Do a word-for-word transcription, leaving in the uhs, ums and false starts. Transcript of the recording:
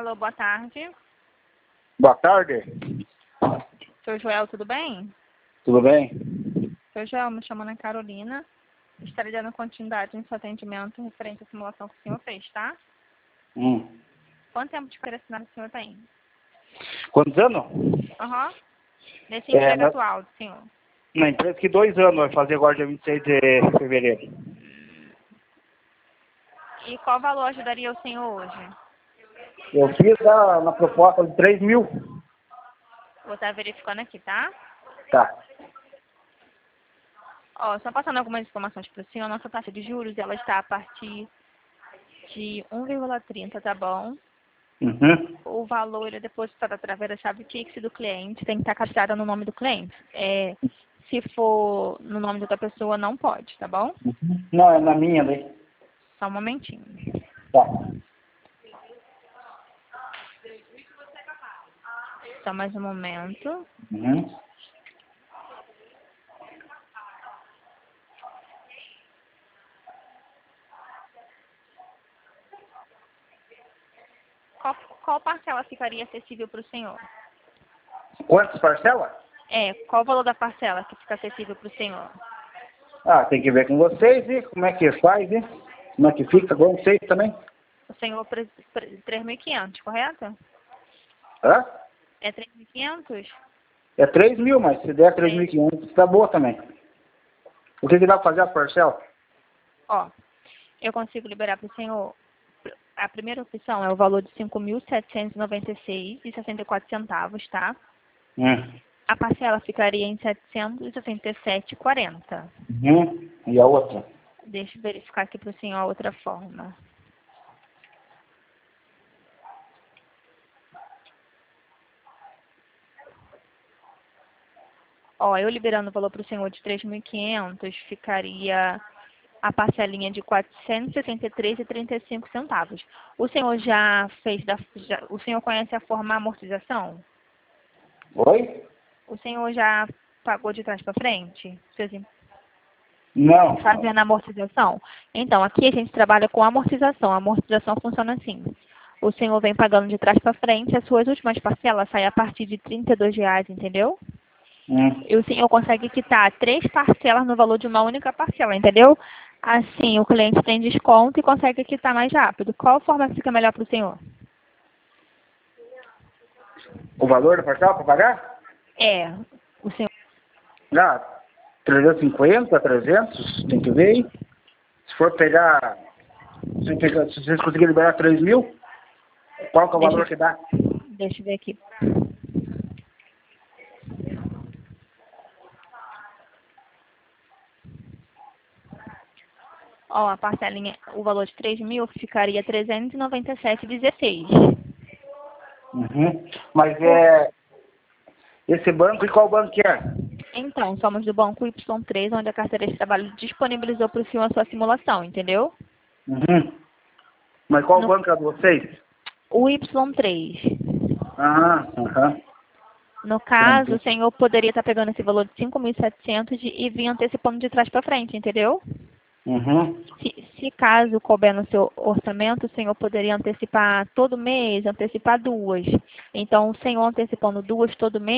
Alô, boa tarde. Boa tarde. Seu Joel, tudo bem? Tudo bem? Seu Joel, me chamando a Carolina. Estarei dando continuidade em seu atendimento referente à simulação que o senhor fez, tá? Hum. Quanto tempo de carteira assinada o senhor tem? Quantos anos? Aham. Uhum. Nesse É, emprego na, atual do senhor. na empresa que dois anos, vai fazer agora dia vinte e seis de fevereiro. E qual valor ajudaria o senhor hoje? Eu fiz a, na proposta de três mil. Vou estar verificando aqui, tá? Tá. Ó, só passando algumas informações para o senhor. Nossa taxa de juros, ela está a partir de um vírgula trinta, tá bom? Uhum. O valor ele é depositado através da chave Pix do cliente, tem que estar cadastrada no nome do cliente. É, se for no nome de outra pessoa, não pode, tá bom? Uhum. Não, é na minha daí. Só um momentinho. Tá. Só mais um momento. Uhum. Qual, qual parcela ficaria acessível para o senhor? Quantas parcelas? É, qual o valor da parcela que fica acessível para o senhor? Ah, tem que ver com vocês, e como é que faz, e como é que fica com vocês também. O senhor, três mil e quinhentos, correto? Hã? É três mil e quinhentos? É três mil, mas se der três mil e quinhentos, tá boa também. O que que dá pra fazer a parcela? Ó, eu consigo liberar para o senhor. A primeira opção é o valor de cinco mil setecentos e noventa e seis reais e sessenta e quatro centavos, tá? Hum. A parcela ficaria em setecentos e sessenta e sete reais e quarenta centavos. Uhum. E a outra? Deixa eu verificar aqui para o senhor a outra forma. Ó, eu liberando o valor para o senhor de três mil e quinhentos, ficaria a parcelinha de quatrocentos e sessenta e três reais e trinta e cinco centavos. O senhor já fez, da, já, o senhor conhece a forma amortização? Oi? O senhor já pagou de trás para frente? Seus im- Não. Fazendo a amortização? Então, aqui a gente trabalha com amortização. A amortização funciona assim. O senhor vem pagando de trás para frente, as suas últimas parcelas saem a partir de trinta e dois reais, entendeu? Hum. E o senhor consegue quitar três parcelas no valor de uma única parcela, entendeu? Assim, o cliente tem desconto e consegue quitar mais rápido. Qual forma fica melhor para o senhor? O valor da parcela para pagar? É, o senhor... Ah, trezentos e cinquenta, trezentos, tem que ver aí. Se for pegar, se, pegar, se vocês conseguirem liberar três mil, qual que é o Deixa, valor que dá? deixa eu ver aqui. Ó, a parcelinha, o valor de três mil ficaria trezentos e noventa e sete reais e dezesseis centavos. Uhum. Mas é esse banco, e qual banco que é? Então, somos do Banco Y três, onde a carteira de trabalho disponibilizou para o senhor a sua simulação, entendeu? Uhum. Mas qual No, banco é de vocês? o Y três. Ah, aham. No caso, o senhor poderia estar pegando esse valor de cinco mil e setecentos e vir antecipando de trás para frente, entendeu? Uhum. Se, se caso couber no seu orçamento, o senhor poderia antecipar todo mês, antecipar duas. Então, o senhor antecipando duas todo mês,